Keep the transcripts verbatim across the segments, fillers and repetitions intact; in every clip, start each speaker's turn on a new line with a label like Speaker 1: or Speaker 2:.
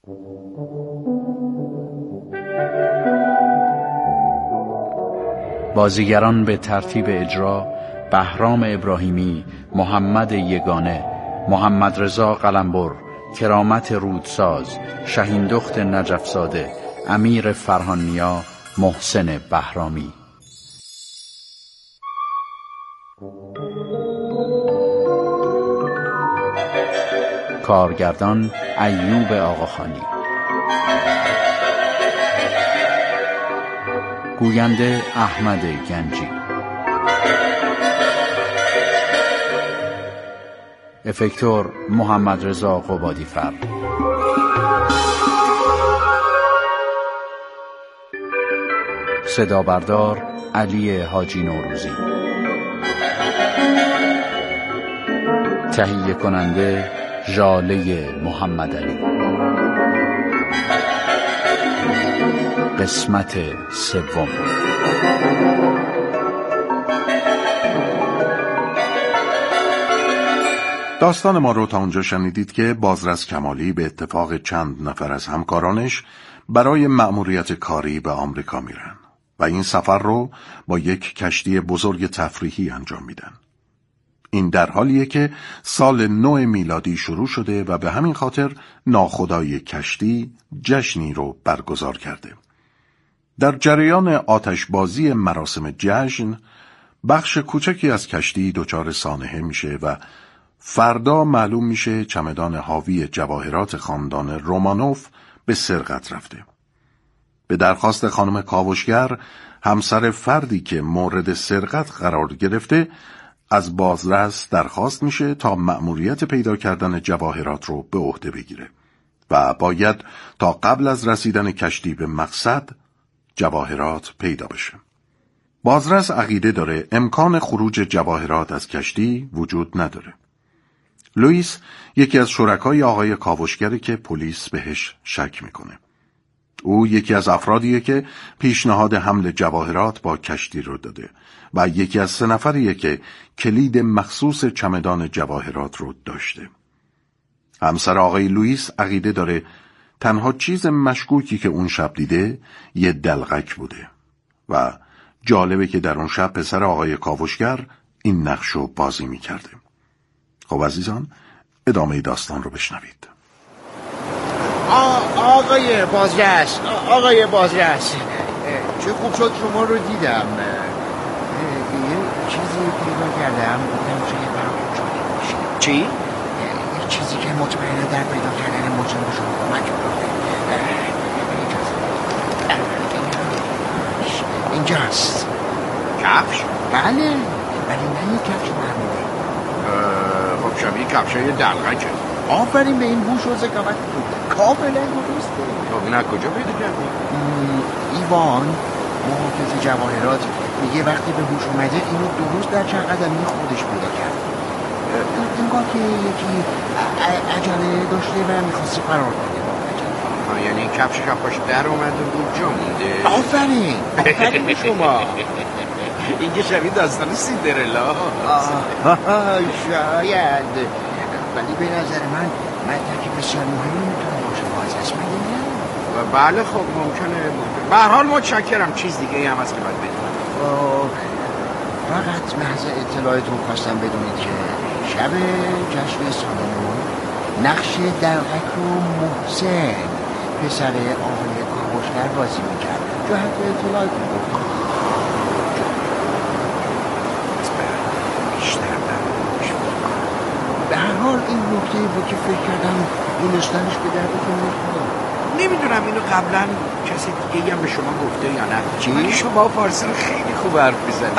Speaker 1: بازیگران به ترتیب اجرا: بهرام ابراهیمی، محمد یگانه، محمد رضا قلمبر، کرامت رودساز، شهیندخت نجفزاده، امیر فرهانیا، محسن بهرامی. کارگردان ایوب آقاخانی. گوینده احمد گنجی. افکتور محمد رضا قبادی‌فر. صدا بردار علی حاجی نوروزی. تهیه کننده ژاله محمد علی. قسمت سوم.
Speaker 2: داستان ما رو تا اونجا شنیدید که بازرس کمالی به اتفاق چند نفر از همکارانش برای مأموریت کاری به آمریکا میرن و این سفر رو با یک کشتی بزرگ تفریحی انجام میدن. این در حالیه که سال نو میلادی شروع شده و به همین خاطر ناخدای کشتی جشنی رو برگزار کرده. در جریان آتشبازی مراسم جشن، بخش کوچکی از کشتی دچار سانحه میشه و فردا معلوم میشه چمدان حاوی جواهرات خاندان رومانوف به سرقت رفته. به درخواست خانم کاوشگر، همسر فردی که مورد سرقت قرار گرفته، از بازرس درخواست میشه تا مأموریت پیدا کردن جواهرات رو به عهده بگیره و باید تا قبل از رسیدن کشتی به مقصد جواهرات پیدا بشه. بازرس عقیده داره امکان خروج جواهرات از کشتی وجود نداره. لوئیس یکی از شرکای آقای کاوشگره که پلیس بهش شک میکنه. او یکی از افرادیه که پیشنهاد حمل جواهرات با کشتی رو داده و یکی از سه نفریه که کلید مخصوص چمدان جواهرات رو داشته. همسر آقای لوئیس عقیده داره تنها چیز مشکوکی که اون شب دیده یه دلغک بوده و جالبه که در اون شب پسر آقای کاوشگر این نقشو بازی میکرده. خب عزیزان، ادامه داستان رو بشنوید.
Speaker 3: آقای بازرس، آقای بازرس، چه خوب شد شما رو دیدم. یه چیزی پیدا کردم، بودم چه برای جالب میشه.
Speaker 4: چی؟
Speaker 3: یه چیزی که مطمئنه در پیدا کردن مجرم به شما کمک میکنه. اینجاست.
Speaker 4: کفش؟
Speaker 3: بله، ولی نه یک کفش معمولی.
Speaker 4: خب شبیه کفشای دلغکه.
Speaker 3: آفرین به این هوش و ذکاوت بود. کاملا درسته.
Speaker 4: خب این از کجا پیدا کردی؟
Speaker 3: ایوان محافظ جواهرات میگه وقتی به هوش اومده اینو درست در چند قدمی خودش پیدا کرد. انگار که یکی عجله داشته و میخواسته فرار کنه.
Speaker 4: یعنی کفش کفاش در اومده بود جا مونده.
Speaker 3: آفرین آفرین به شما.
Speaker 4: این که شبیه داستان سیندرلا.
Speaker 3: شاید، ولی به نظر من مدرک بسیار مهمی میتونه باشه بازرس، مگه نه؟
Speaker 4: بله خب ممکنه ممکنه به هر حال متشکرم. چیز دیگه هم هست که باید بدونم؟
Speaker 3: فقط محض اطلاعتون خواستم بدونید که شب جشن سال نو نقش دلغک رو محسن پسر آقای کاوشگر بازی میکرد. جهت اطلاعتون گفتم. به هر حال این نکته بود که فکر کردم دونستنش به دردتون میخوره.
Speaker 4: نمیدونم اینو قبلا کسی دیگه هم به شما گفته یا نه.
Speaker 3: چی؟
Speaker 4: ولی شما فارسی رو خیلی خوب حرف میزنید.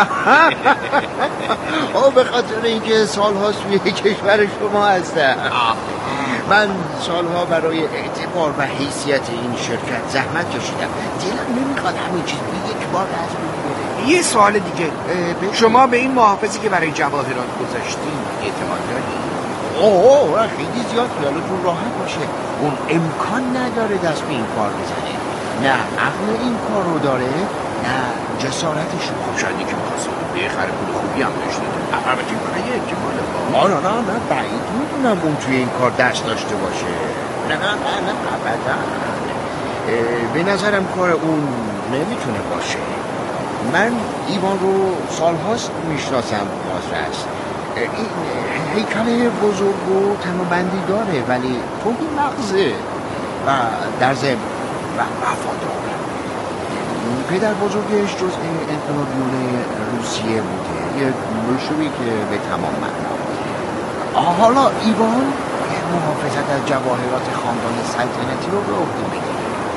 Speaker 3: آه به خاطر اینکه سال‌هاست توی کشور شما هستم. من سالها برای اعتبار و حیثیت این شرکت زحمت کشیدم. دلم نمیخواد همین چیز به یک بار از بگیره.
Speaker 4: یه سوال دیگه، شما به این محافظی که برای جواهرات گذاشتین اعتماد دارید؟
Speaker 3: اوه خیلی زیاد خیالتون راحت باشه. اون امکان نداره دست به این کار بزنه. نه عقل این کار رو داره، نه جسارتش رو.
Speaker 4: خب شاید که میخواست به خر پول خوبی هم داشته. البته برای احتمال با
Speaker 3: نه نه نه نه بعید میدونم اون توی این کار دست داشته باشه. نه نه نه ابدا. به نظرم کار اون نمیتونه باشه. من ایوان رو سالهاست میشناسم. بازرس این هیکل بزرگ و تنوبندی داره ولی توهی مغزه و در ضمن و وفادار. پدر بزرگش جزء انقلابیون روسیه بوده، یک مشروعی که به تمام معنا. حالا ایوان محافظت از جواهرات خاندان سلطنتی رو به عهده میگیره.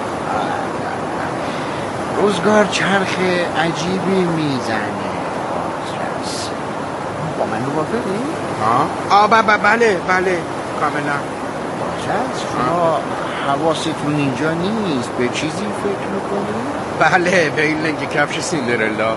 Speaker 3: روزگار چرخ عجیبی میزنه. با من موافقی؟
Speaker 4: آه بله بله بله کاملا.
Speaker 3: باشد شما حواستون اینجا نیست، به چیزی فکر میکنی؟
Speaker 4: بله به این لنگ کفش سیندرلا.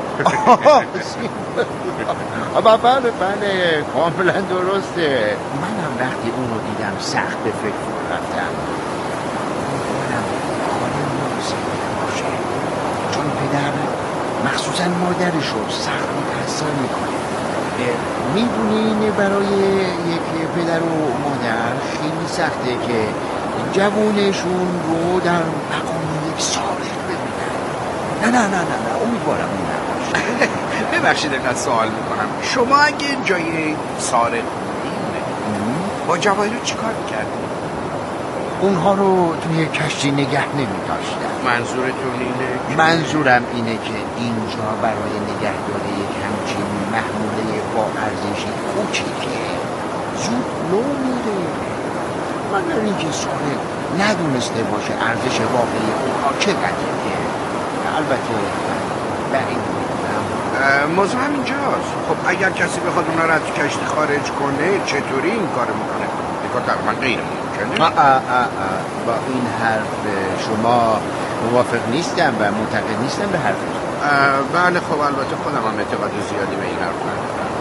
Speaker 3: بله بله بله کاملا درسته. منم وقتی اون رو دیدم سخت به فکر فرو رفتم. منم حالا نمی‌سیده باشه چون پدر مخصوصا مادرش رو سخت متأثر میکنه. میدونین برای یک پدر و مادر خیلی سخته که جوانشون رو در مقام یک سارق ببینن. نه نه نه نه نه امیدوارم اون نباشه.
Speaker 4: ببخشید اینقدر سوال میکنم، شما اگه جای سارق بودین با جواهر چی کار میکردین؟
Speaker 3: اونها رو توی کشتی نگه نمیداشتن.
Speaker 4: منظورتون اینه؟
Speaker 3: منظورم اینه که اینجا برای نگهداری یک همچین محموله با ارزشی کوچیکه زود لو میره. مگر اینکه سارق ندونسته باشه ارزش واقعی اونها چقدره. البته بعید میدونم.
Speaker 4: موضوع هم اینجاست. خب اگر کسی بخواد اونا رو از کشتی خارج کنه چطوری این کار میکنه؟ این کار تقریبا غیر ممکنه.
Speaker 3: آه آه آه آه. با این حرف شما موافق نیستم و معتقد نیستم به حرف شما.
Speaker 4: بله خب البته خودم هم اعتقاد زیادی به این حرف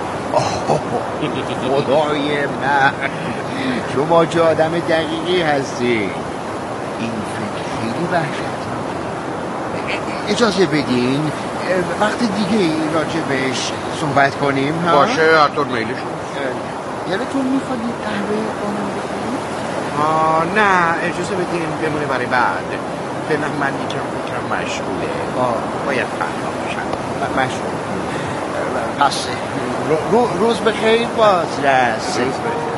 Speaker 4: ندارم.
Speaker 3: خدای من شما چه آدم دقیقی هستی. این فکر خیلی وحشتناکه. اجازه بدین وقت دیگه راجع بهش صحبت کنیم.
Speaker 4: باشه هر میلی شما.
Speaker 3: یادتون میخواد یه قهوه با من بکنیم؟
Speaker 4: آه نه اجازه بدین بمونه برای بعد. فعلا من یکم فکرم مشغوله. باید فردا باشم.
Speaker 3: مشغول پس رو روز بخیر بازرس.
Speaker 4: روز بخیر.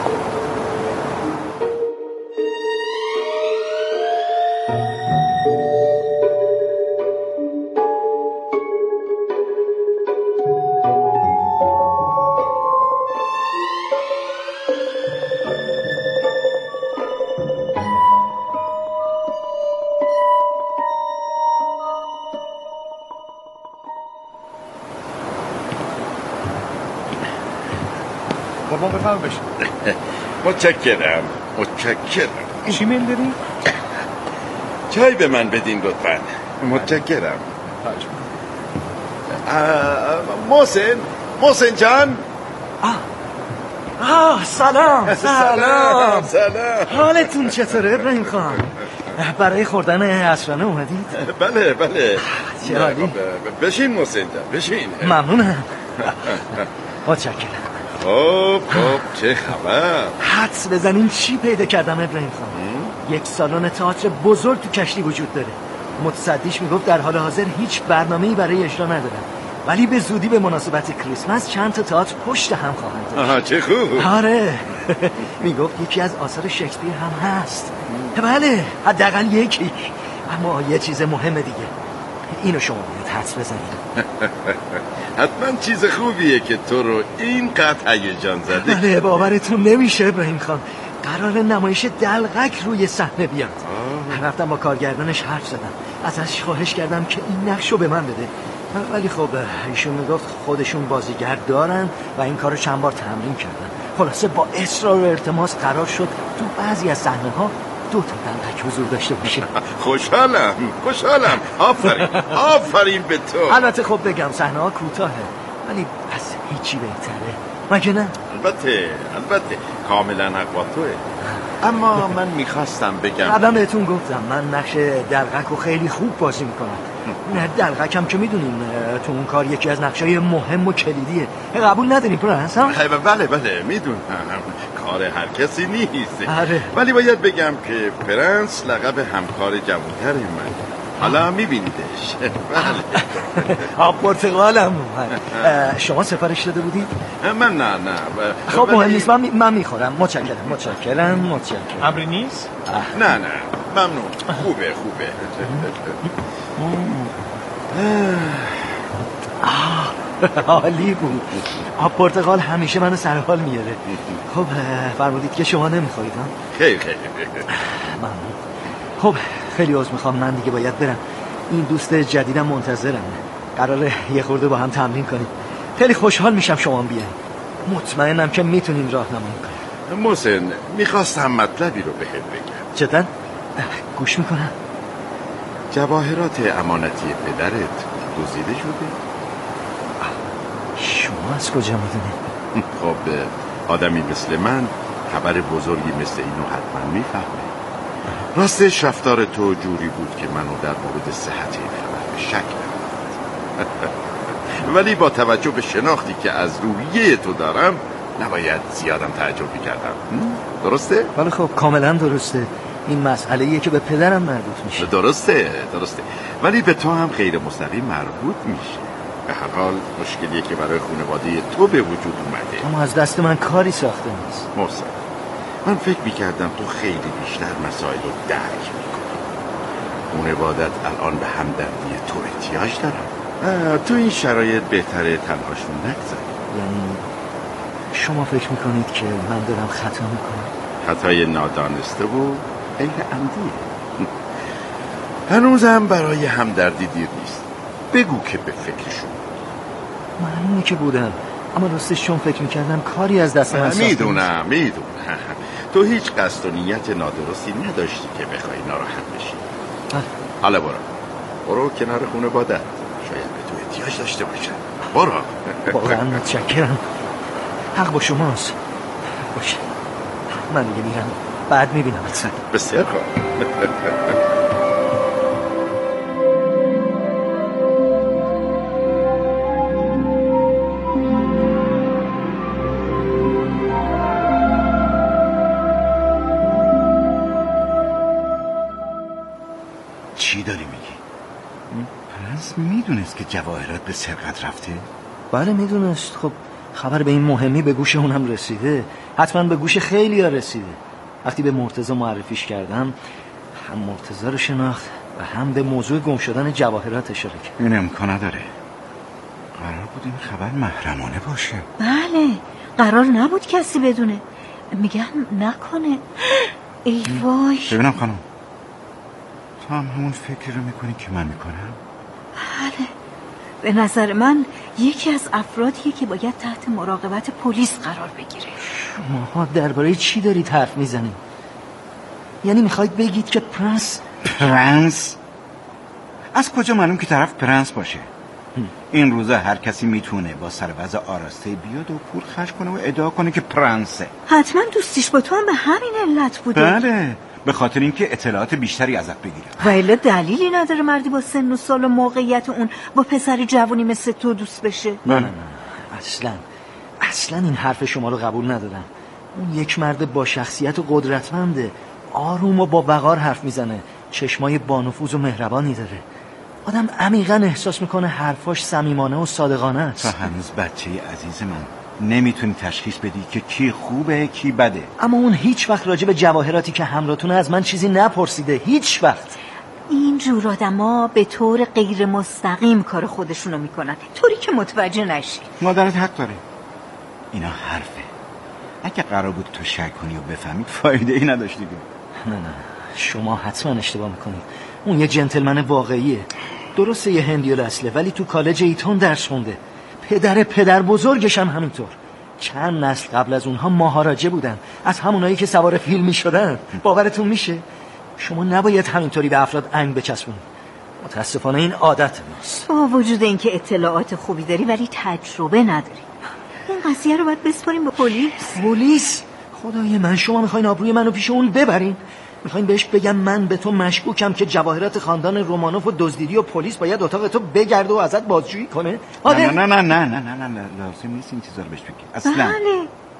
Speaker 5: بابا بفرم بشه.
Speaker 6: متشکرم متشکرم.
Speaker 5: چی میل داری؟
Speaker 6: چای به من بدین لطفاً. متشکرم. محسن محسن جان.
Speaker 5: آه آه سلام سلام
Speaker 6: سلام.
Speaker 5: حالتون چطوره ابراهیم خان؟ برای خوردن عصرانه اومدید؟
Speaker 6: بله بله.
Speaker 5: چه حالی؟
Speaker 6: بشین محسن جان بشین.
Speaker 5: ممنونم. متشکرم.
Speaker 6: خب خب چه خبر؟
Speaker 5: حدس بزنین چی پیدا کردم ابراهیم خان؟ یک سالن تئاتر بزرگ تو کشتی وجود داره. متصدیش میگفت در حال حاضر هیچ برنامه‌ای برای اجرا ندارن ولی به زودی به مناسبت کریسمس چند تا تئاتر پشت هم خواهند داشت.
Speaker 6: آها چه خوب.
Speaker 5: آره میگفت یکی از آثار شکسپیر هم هست. بله حداقل یکی. اما یه چیز مهمه دیگه، اینو شما باید حدس بزنید.
Speaker 6: حتما چیز خوبیه که تو رو اینقدر هیجان زده.
Speaker 5: بله باورتون نمیشه ابراهیم خان، قرار نمایش دلقک روی صحنه بیاد. رفتم با کارگردانش حرف زدم، ازش خواهش کردم که این نقشو به من بده ولی خب ایشون میگفت خودشون بازیگر دارن و این کارو چند بار تمرین کردن. خلاصه با اصرار و التماس قرار شد تو بعضی از صحنه ها دو تا دلقک حضور داشته باشه.
Speaker 6: خوشحالم خوشحالم. آفرین آفرین به تو.
Speaker 5: البته خب بگم صحنه ها کوتاهه ولی از هیچی بهتره مگه نه؟
Speaker 6: البته البته کاملا حق با توه. اما من میخواستم بگم
Speaker 5: قبلا بهتون گفتم من نقش دلقک رو خیلی خوب بازی میکنم. نه دلقک هم که میدونین تو اون کار یکی از نقشای مهم و کلیدیه. قبول ندارین پرنس؟
Speaker 6: بله بله میدونم. کار هر کسی نیست.
Speaker 5: آره.
Speaker 6: ولی باید بگم که پرنس لقب همکار جوانتر من. حالا میبینیدش. بله.
Speaker 5: آب پرتقالم اومد. شما سفارش داده بودید؟
Speaker 6: من نه نه.
Speaker 5: خب مهم نیست، من من میخورم. متشکرم متشکرم متشکرم.
Speaker 7: امری نیست؟
Speaker 6: نه نه ممنون. خوبه خوبه.
Speaker 5: عالی بود. آب پرتقال همیشه منو سر حال میاره. خب فرمودید که شما نمیخورید ها؟
Speaker 6: خیلی خیلی
Speaker 5: ممنون. خب خیلی عذر میخوام، من دیگه باید برم. این دوست جدیدم منتظرم. قراره یه خورده با هم تمرین کنیم. خیلی خوشحال میشم شما بیاین. مطمئنم که میتونین راهنمایی کنین.
Speaker 6: محسن میخواستم مطلبی رو بهت بگم.
Speaker 5: چطور؟ گوش میکنم.
Speaker 6: جواهرات امانتی پدرت دزدیده شده؟
Speaker 5: شما از کجا میدونید؟
Speaker 6: خب آدمی مثل من خبر بزرگی مثل اینو حتما میفهمه. راستش رفتار تو جوری بود که منو در مورد صحت این خبر به شک نمی‌انداخت. ولی با توجه به شناختی که از رویه تو دارم نباید زیادم تعجب می‌کردم. درسته؟
Speaker 5: ولی خب کاملا درسته. این مسئله‌ایه که به پدرم مربوط میشه.
Speaker 6: درسته درسته ولی به تو هم غیر مستقیم مربوط میشه. به هر حال مشکلیه که برای خانواده تو به وجود اومده.
Speaker 5: اما از دست من کاری ساخته نیست.
Speaker 6: محسن من فکر میکردم تو خیلی بیشتر مسائل رو درک میکنی. خانوادت الان به همدردی تو احتیاج دارن. تو این شرایط بهتره تنهاشون نگذاری.
Speaker 5: یعنی شما فکر میکنید که من دارم خطا میکنم؟
Speaker 6: خطای نادانسته و غیر عمدیه. هنوزم برای همدردی دیر نیست. بگو که به فکرشون.
Speaker 5: معلومه که بودم، اما راستش چون فکر میکردم کاری از دست من ساخته.
Speaker 6: میدونم میدونم تو هیچ قصد و نیت نادرستی نداشتی که بخوای ناراحت بشی. حالا برو برو کنار خونه بادت، شاید به تو احتیاج داشته باشن. برو.
Speaker 5: واقعا متشکرم. حق با شماست. باشه من دیگه میرم، بعد میبینم.
Speaker 6: بسیار خوب.
Speaker 3: چی داری میگی؟ پرنس میدونست که جواهرات به سرقت رفته؟
Speaker 5: بله میدونست. خب خبر به این مهمی به گوش اونم رسیده، حتما به گوش خیلی ها رسیده. وقتی به مرتضی معرفیش کردم هم مرتضی رو شناخت و هم به موضوع گم شدن جواهرات اشاره کرد.
Speaker 3: این امکان نداره. قرار بود این خبر محرمانه باشه.
Speaker 8: بله قرار نبود کسی بدونه. میگن نکنه. ای وای.
Speaker 3: ببینم خانم، تو هم همون فکر رو میکنی که من میکنم؟
Speaker 8: بله به نظر من یکی از افرادیه که باید تحت مراقبت پلیس قرار بگیره.
Speaker 5: شماها درباره چی دارید حرف میزنید؟ یعنی میخواید بگید که پرنس
Speaker 3: پرنس؟ از کجا معلوم که طرف پرنس باشه؟ این روزا هر کسی میتونه با سرباز آراسته بیاد و پول خرج کنه و ادعا کنه که پرنسه.
Speaker 8: حتما دوستیش با تو هم به همین علت بوده.
Speaker 3: بله به خاطر اینکه اطلاعات بیشتری ازت بگیره.
Speaker 8: ولی دلیلی نداره مردی با سن و سال و موقعیت اون با پسری جوانی مثل تو دوست بشه.
Speaker 5: نه نه نه اصلا اصلا این حرف شما رو قبول ندارم. اون یک مرد با شخصیت و قدرتمنده، آروم و با وقار حرف میزنه، چشمای بانفوذ و مهربانی داره. آدم عمیقا احساس میکنه حرفاش صمیمانه و صادقانه است.
Speaker 3: تو هنوز بچه عزیز من نمیتونی تشخیص بدی که کی خوبه کی بده.
Speaker 5: اما اون هیچ وقت راجع به جواهراتی که همراهتونه از من چیزی نپرسیده. هیچ وقت.
Speaker 8: این جور آدما به طور غیر مستقیم کار خودشونو میکنن، طوری که متوجه نشی.
Speaker 3: مادرت حق داره، اینا حرفه. اگه قرار بود تو شک کنی و بفهمی فایده ای نداشت دیگه.
Speaker 5: نه نه شما حتما اشتباه میکنید. اون یه جنتلمن واقعیه. درسته یه هندی اصله ولی تو کالج ایتون درس خونده. پدر پدر بزرگش هم همینطور. چند نسل قبل از اونها مهاراجه بودن، از همونایی که سوار فیل میشدن. باورتون میشه؟ شما نباید همینطوری به افراد انگ بچسبونید. متاسفانه این عادت ماست.
Speaker 8: با وجود اینکه اطلاعات خوبی داری ولی تجربه نداری. این قضیه رو باید بسپاریم به پلیس.
Speaker 5: پلیس؟ خدای من، شما میخواین آبروی منو پیش اون ببرین؟ میخواین بهش بگم من به تو مشکوکم که جواهرات خاندان رومانوف و دزدیدی و پلیس باید اتاق تو بگرده و ازت بازجویی کنه؟
Speaker 3: نه نه نه نه نه نه نه نه لازم نیست این چیزا رو بهش بگی اصلا.
Speaker 8: بله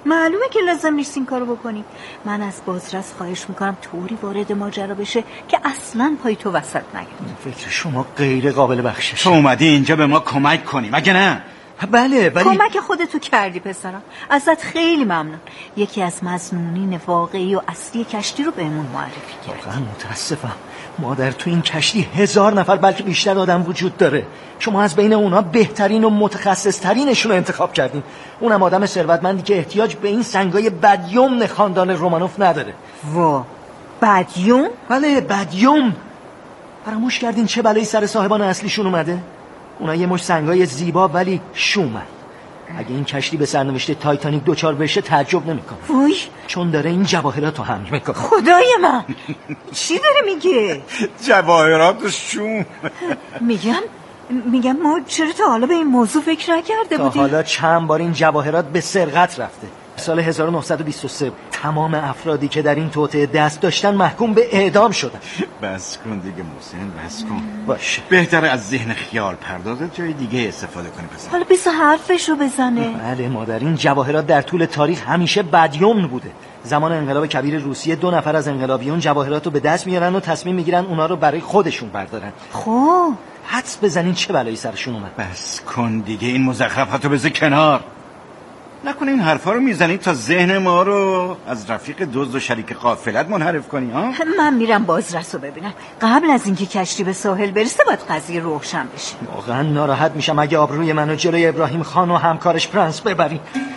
Speaker 8: معلومه که لازم نیست این کارو بکنی. من از بازرس خواهش میکنم طوری وارد ماجرا بشه که اصلا پای تو وسط نگیره.
Speaker 5: فکر شما غیر قابل بخشش.
Speaker 7: تو اومدی اینجا به ما کمک کنی مگه نه؟
Speaker 5: بله ولی
Speaker 8: کمک خودتو کردی پسرم، ازت خیلی ممنون. یکی از مظنونین واقعی و اصلی کشتی رو بهمون معرفی کرد.
Speaker 5: واقعا متاسفم مادر، تو این کشتی هزار نفر بلکه بیشتر آدم وجود داره. شما از بین اونا بهترین و متخصص ترینشون رو انتخاب کردین. اونم آدم ثروتمندی که احتیاج به این سنگای بدیوم خاندان رومانوف نداره.
Speaker 8: وا بدیوم؟
Speaker 5: بله بدیوم. فراموش کردین چه بلایی سر صاحبان اصلیشون اومده؟ اونا یه مش سنگای زیبا ولی شومن. اگه این کشتی به سرنوشت تایتانیک دوچار بشه تعجب نمیکنم.
Speaker 8: وای
Speaker 5: چون داره این جواهرات رو حمل میکنه.
Speaker 8: خدای من چی داره میگه؟
Speaker 7: جواهرات شوم.
Speaker 8: میگم میگم ما چرا تا حالا به این موضوع فکر نکرده
Speaker 5: تا
Speaker 8: بودیم؟
Speaker 5: حالا چند بار این جواهرات به سرقت رفته. سال هزار و نهصد و بیست و سه تمام افرادی که در این توطئه دست داشتن محکوم به اعدام شدن.
Speaker 7: بس کن دیگه محسن، بس کن.
Speaker 5: باشه
Speaker 7: بهتره از ذهن خیال پردازت جای دیگه استفاده کنی پسر.
Speaker 8: حالا بیس حرفش رو بزنه.
Speaker 5: بله مادر، این جواهرات در طول تاریخ همیشه بدیوم بوده. زمان انقلاب کبیر روسیه دو نفر از انقلابیون جواهرات رو به دست میارن و تصمیم میگیرن اونا رو برای خودشون بردارن.
Speaker 8: خب
Speaker 5: حدس بزنین چه بلایی سرشون اومد.
Speaker 7: بس کن دیگه این مزخرفاتو بذار کنار. نکنه این حرفا رو میزنی تا ذهن ما رو از رفیق دزد و شریک قافلت منحرف کنی ها؟
Speaker 8: من میرم بازرس رو ببینم. قبل از اینکه کشتی به ساحل برسه باید قضیه روشن بشه.
Speaker 5: واقعا ناراحت میشم اگه آبروی منو جلوی ابراهیم خان و همکارش پرنس ببرین.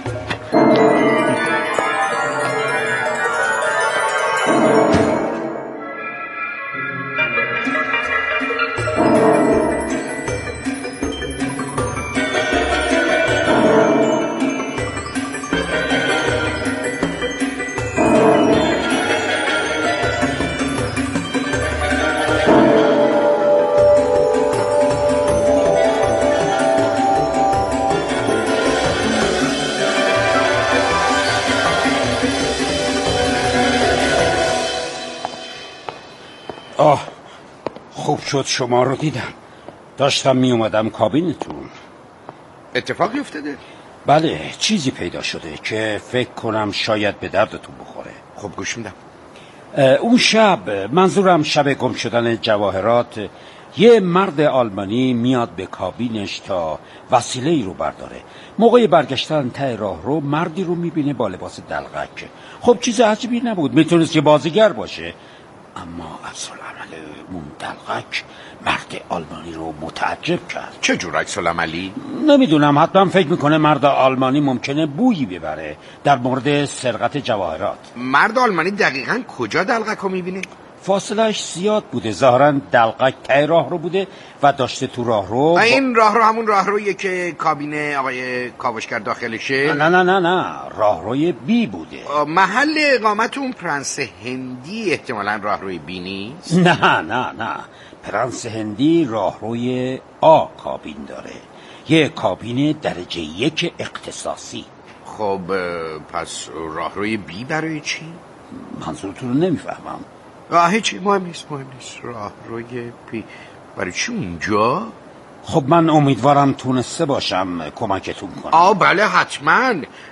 Speaker 1: آه خوب شد شما رو دیدم. داشتم می اومدم کابینتون.
Speaker 4: اتفاقی افتاده؟
Speaker 1: بله چیزی پیدا شده که فکر کنم شاید به دردتون بخوره.
Speaker 4: خب گوش میدم.
Speaker 1: اون شب، منظورم شب گم شدن جواهرات، یه مرد آلمانی میاد به کابینش تا وسیله ای رو برداره. موقع برگشتن ته راه رو مردی رو میبینه با لباس دلغک. خب چیز عجیبی نبود، میتونست یه بازیگر باشه، اما عکس‌العمل اون دلغک مرد آلمانی رو متعجب کرد.
Speaker 4: چه جور عکس‌العملی؟
Speaker 1: نمیدونم، حتما فکر میکنه مرد آلمانی ممکنه بویی ببره در مورد سرقت جواهرات.
Speaker 4: مرد آلمانی دقیقاً کجا دلغک رو میبینه؟
Speaker 1: فاصلهش زیاد بوده، ظاهراً دلغک ته راه رو بوده و داشته تو راه رو با...
Speaker 4: این راه رو همون راه رویه که کابین آقای کاوشگر داخلشه؟
Speaker 1: نه نه نه نه راه روی بی بوده.
Speaker 4: محل اقامت اون پرنس هندی احتمالاً راه روی بی نیست؟
Speaker 1: نه نه نه پرنس هندی راه روی آ کابین داره، یه کابین درجه یک اختصاصی.
Speaker 4: خب پس راه روی بی برای چی؟
Speaker 1: منظورتون رو نمیفهمم.
Speaker 4: آه هیچی، مهم نیست مهم نیست. راه روی بی برای چی اونجا؟
Speaker 1: خب من امیدوارم تونسته باشم کمکتون کنم.
Speaker 4: آه بله حتما.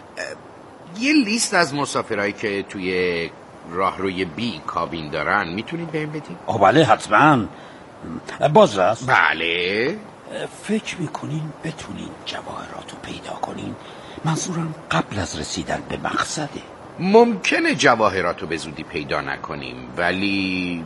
Speaker 4: یه لیست از مسافرهایی که توی راه روی بی کابین دارن میتونید بهم بدید؟
Speaker 1: آه بله حتما. بازرس؟
Speaker 4: بله.
Speaker 1: فکر میکنین بتونین جواهرات رو پیدا کنین؟ منظورم قبل از رسیدن به مقصده.
Speaker 4: ممکنه جواهرات رو به زودی پیدا نکنیم، ولی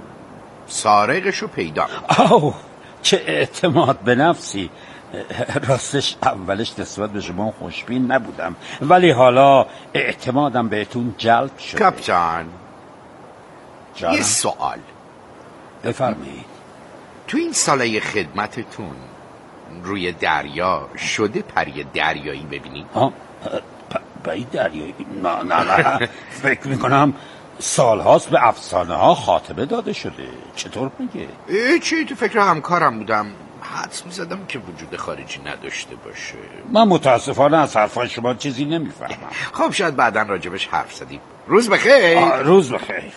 Speaker 4: سارقش رو پیدا کنیم.
Speaker 1: آه چه اعتماد به نفسی. راستش اولش نسبت به شما خوشبین نبودم، ولی حالا اعتمادم بهتون جلب شده.
Speaker 4: کاپیتان
Speaker 1: جانم؟
Speaker 4: یه سوال
Speaker 1: بفرمایید.
Speaker 4: تو این ساله خدمتتون روی دریا شده پری دریایی ببینید؟
Speaker 1: آه پری دریایی؟ نه نه نه فکر میکنم سالهاست به افسانه ها خاتمه داده شده. چطور میگه؟
Speaker 4: چی تو فکر همکارم بودم، حدس میزدم که وجود خارجی نداشته باشه.
Speaker 1: من متاسفانه از حرفای شما چیزی نمیفهمم.
Speaker 4: خب شاید بعداً راجبش حرف زدیم. روز بخیر.
Speaker 1: روز بخیر.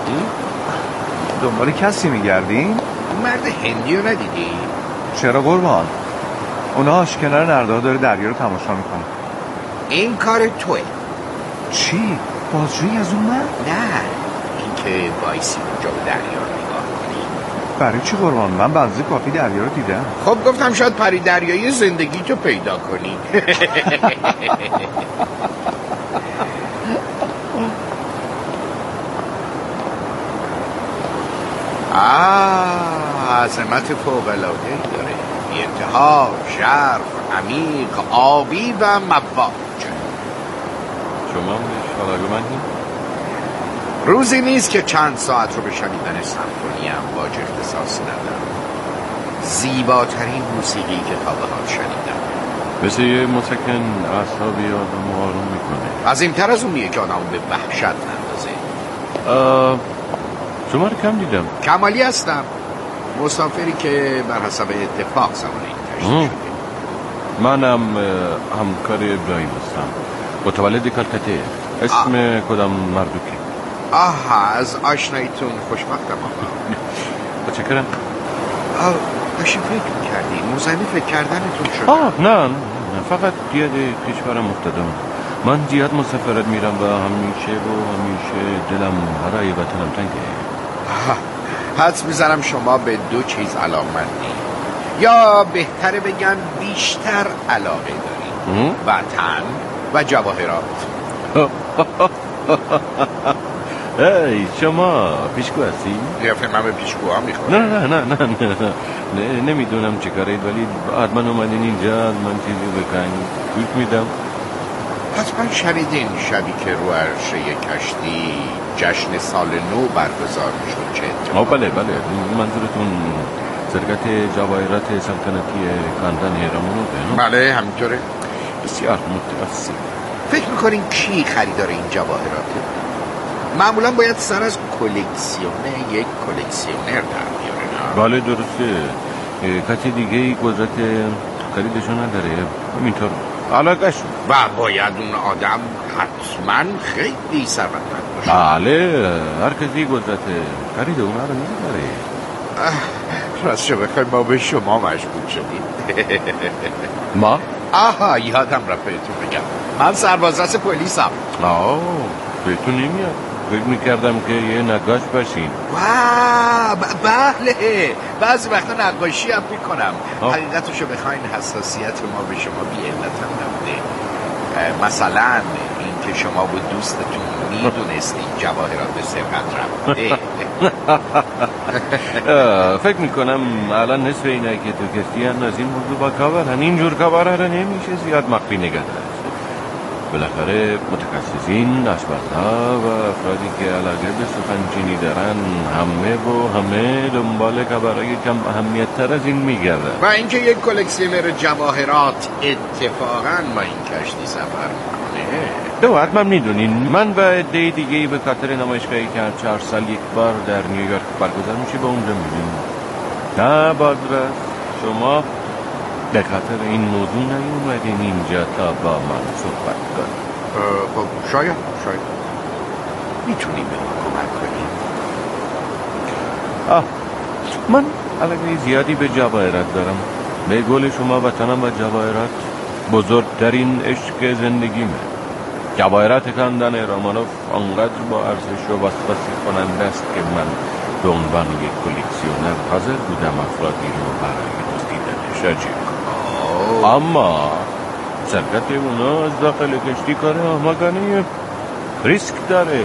Speaker 9: رفتی؟
Speaker 10: دنبال کسی میگردین؟
Speaker 4: مرد هندی رو ندیدی؟
Speaker 10: چرا قربان؟ اونهاش کنار نرده‌ها داره دریا رو تماشا میکنه.
Speaker 4: این کار توه.
Speaker 10: چی؟ بازجویی از اون من؟
Speaker 4: نه، اینکه وایسی اونجا به دریا رو نگاه کنی.
Speaker 10: برای چی قربان؟ من بنزه کافی دریا رو دیدم.
Speaker 4: خب گفتم شاید پری دریایی زندگی تو پیدا کنی. آه، عظمت فوق‌العاده‌ای داره. بی انتها، ژرف، عمیق، آبی و مواج.
Speaker 9: شما شالاگومندی؟
Speaker 4: روزی نیست که چند ساعت رو به شنیدن سمفونی امواج اختصاص ندم. زیباترین موسیقی که تا به حال شنیدم.
Speaker 9: مثل یه مسکن اعصابی آدم آروم میکنه.
Speaker 4: عظیم‌تر از اونیه که آدمو به وحشت نندازه.
Speaker 9: شما رو کم دیدم.
Speaker 4: کمالی هستم، مسافری که بر حسب اتفاق سوار این کشتی شده.
Speaker 9: منم همکار ابراهیم هستم، متولد کلکته. اسم آه. کدام مردوکی؟
Speaker 4: آها، از آشناییتون خوشبختم آقا.
Speaker 9: متشکرم.
Speaker 4: داشتیم فکر میکردی موزمی فکر کردنتون شد.
Speaker 9: آه نه نه فقط یاد کشورم افتادم. من زیاد مسافرت میرم و همیشه و همیشه دلم برای وطنم تنگه.
Speaker 4: حدس میزنم شما به دو چیز علاقمندی، یا بهتره بگم بیشتر علاقه داری. وطن و جواهرات.
Speaker 9: ای شما پیشگو هستی؟
Speaker 4: قیافه من به پیشگوها میخوره.
Speaker 9: نه نه نه نه نه نه نمیدونم چه کارید، ولی حتما اومدین اینجا من چیزی بکن گوش میدم.
Speaker 4: حتما شنیدین شبی که رو عرشه کشتی جشن سال نو برگزار میشد چه اتفاقی؟
Speaker 9: بله بله، منظورتون سرقت جواهرات سلطنتی خاندان هرمونوفه؟
Speaker 4: بله همینطوره.
Speaker 9: بسیار متاسف.
Speaker 4: فکر میکنین کی خریدار این جواهراته؟ معمولا باید سر از کلکسیونه یک کلکسیونر در بیاره.
Speaker 9: بله درسته، کسی دیگه قدرت خریدشون نداره، همینطور علاقه شد
Speaker 4: و باید اون آدم حتما خیلی ثروتمند باشه.
Speaker 9: بله، هر کسی قدرت خرید اون رو نداره.
Speaker 4: راستش بخوایم ما به شما مشغول شدیم.
Speaker 9: ما؟
Speaker 4: آها یادم رفت بهتون بگم، من سربازرس پلیسم.
Speaker 9: آه بهتون نمیاد، فکر میکردم که یه نقاش باشین.
Speaker 4: واو بله، بعضی وقتا نقاشی هم میکنم. حقیقتشو بخواین حساسیت ما به شما بی علت هم نبوده. مثلا این که شما با دوستتون میدونستین جواهرات به سرقت رفته.
Speaker 9: فکر میکنم الان نصف اینه که تو کشتی هم از این موضوع با کابرن. اینجور کابره رو نمیشه زیاد مخفی نگه داشت. بالاخره متخصصین، آشپزها و افرادی که علاقه به سخنچینی دارن همه و همه دنبال کابرهای کم اهمیت تر از این میگردن.
Speaker 4: و اینکه یک کلکسیونر جواهرات اتفاقا با این کشتی سفر میکنه.
Speaker 9: دو حتما میدونین من و عده دیگه به خاطر نمایشگاهی که هر چهار سال یک بار در نیویورک برگزار میشه به اونجا میریم. نه بازرس، شما به خاطر این موضوع نیومدین اینجا تا با من صحبت کنیم.
Speaker 4: خب شاید شاید میتونیم به ما کمک کنیم.
Speaker 9: آه من علاقه زیادی به جواهرات دارم. به قول شما وطنم و جواهرات بزرگترین عشق زندگیمه. جواهرات خاندان رامانوف انقدر با ارزش و وسوسه کننده است که من به عنوان یک کلکسیونر حاضر بودم افرادی رو برای دزدیدنش اجیر کنم. اما سرقت اونا از داخل کشتی کار احمقانه ریسک داره.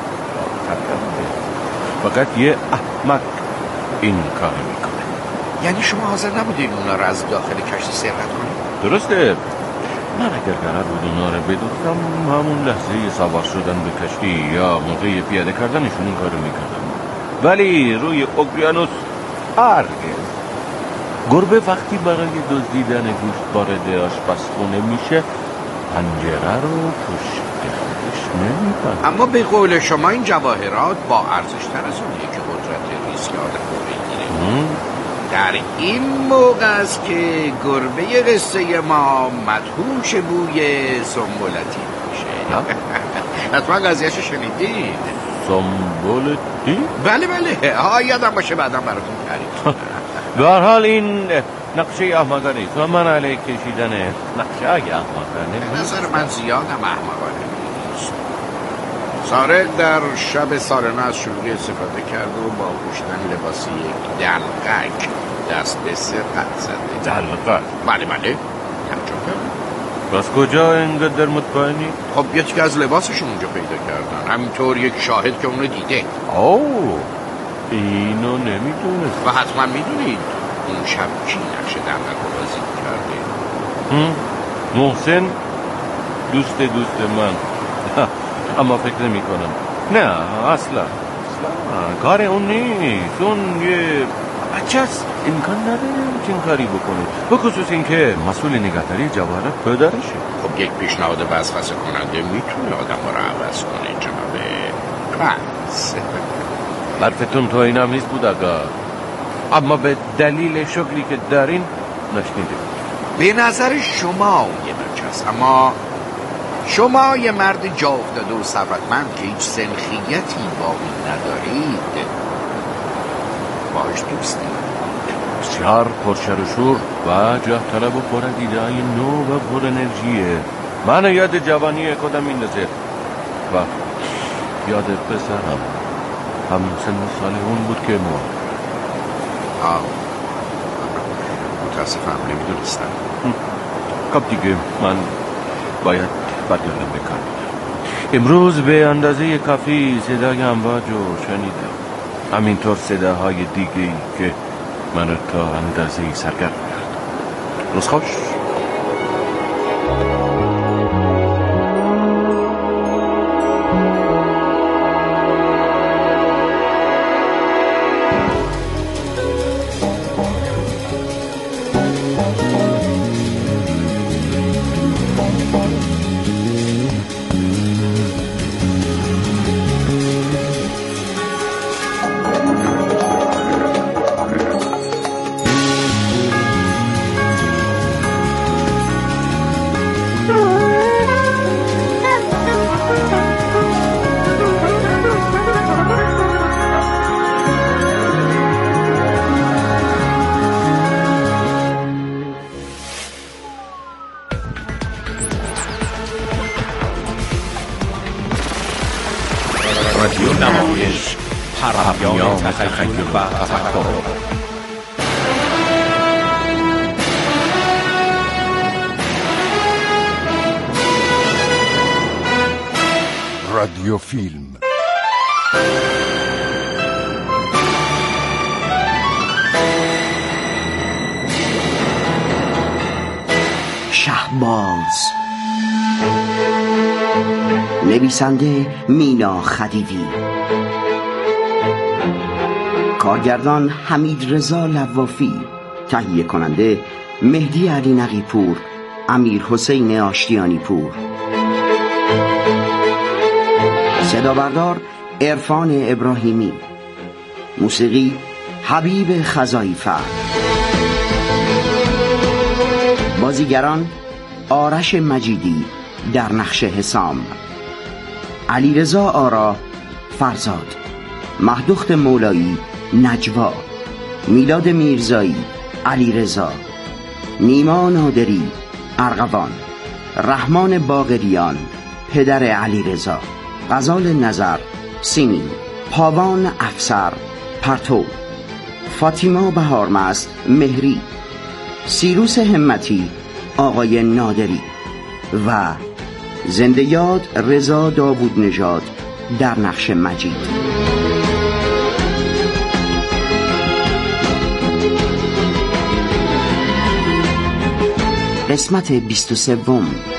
Speaker 9: فقط یه احمق این کار میکنه.
Speaker 4: یعنی شما حاضر نبودین اونا رو از داخل کشتی سرقت کنید؟
Speaker 9: درسته. من اگر قرار بود اونا رو بدوزم همون لحظه سوار شدن به کشتی یا موقع پیاده کردنشون این کارو میکردم. ولی روی اقیانوس هرگز. گربه وقتی برای دزدیدن گوشت وارد آشپزخونه میشه پنجره رو پشت خودش نمیبنده.
Speaker 4: اما به قول شما این جواهرات با ارزش تر از اونیه که قدرت ریسک آدم رو بگیره. در این موقع است که گربه قصه ما مدهوش بوی سنبولتی میشه. حتما قضیهشو شنیدید.
Speaker 9: سمبل دی؟
Speaker 4: بله بله ها یادم باشه بعدم براتون تعریف.
Speaker 9: به هر حال این نقشه احمقانه است و من علیه کشیدن نقشه اگه احمقانه
Speaker 4: به نظر من زیادم احمقانه نیست. سارق در شب سارنه از شلوغی استفاده کرد و با پوشیدن لباسی یک دلقک دست به سرقت زده.
Speaker 9: دلقک؟
Speaker 4: بله بله همچون که
Speaker 9: بس کجا اینقدر مطمئنی؟
Speaker 4: خب یکی از لباسشون اونجا پیدا کردن، همینطور یک شاهد که اونو دیده.
Speaker 9: اوه اینو نمیدونست.
Speaker 4: و حتما میدونید اون شب کی نقش دلقک رو بازی کرده؟
Speaker 9: محسن دوست دوست من. اما فکر نمی کنم. نه اصلا اصلا کار اون نیست. اون یه بچه است، امکان نداره چین کاری بکنه، به خصوص این که مسئول نگهداری جواهرات پدرشه.
Speaker 4: خب یک پیشنهاد وسوسه کننده میتونه آدم رو عوض کنه جناب پرنس.
Speaker 9: حرفتون تو اینم نیست بود اگر، اما به دلیل شغلی که دارین نشنیده.
Speaker 4: به نظر شما یه بچه است، اما شما یه مرد جا افتاده و ثروتمند که هیچ سنخیتی با این ندارید باش دوستی.
Speaker 9: بسیار پرشر و شور و جاه طلب و پر دیده های نو و پر انرژیه. من یاد جوانی خودم میندازه و یاد پسرم هم سن سال اون بود که ما
Speaker 4: آه متاسفم نمیدونستم.
Speaker 9: خب دیگه من باید برگردم بکن. امروز به اندازه کافی صدای امواج رو شنیدم، همینطور صداهای دیگه‌ای که منو تا اندازه سرگرم کرد. روز خوش.
Speaker 1: رادیو نمایش پرهمیان تخیل و تفکر.
Speaker 2: رادیو فیلم
Speaker 11: شهباز، نویسنده مینا خدیوی، کارگردان حمید رضا لوافی، تهیه کننده مهدی علی نقی پور، امیر حسین آشتیانی پور، صدا بردار عرفان ابراهیمی، موسیقی حبیب خزایی فر، بازیگران آرش مجیدی در نقش حسام، علیرضا آرا فرزاد، مهدوخت مولایی نجوا، میلاد میرزایی علیرضا، نیما نادری ارغوان، رحمان باقریان پدر علیرضا، غزال نظر سیمین، پاوان افسر پرتو، فاطیما بهارمست مهری، سیروس همتی آقای نادری و زنده یاد رضا داوود نژاد در نقش مجید. قسمت بیست و سوم.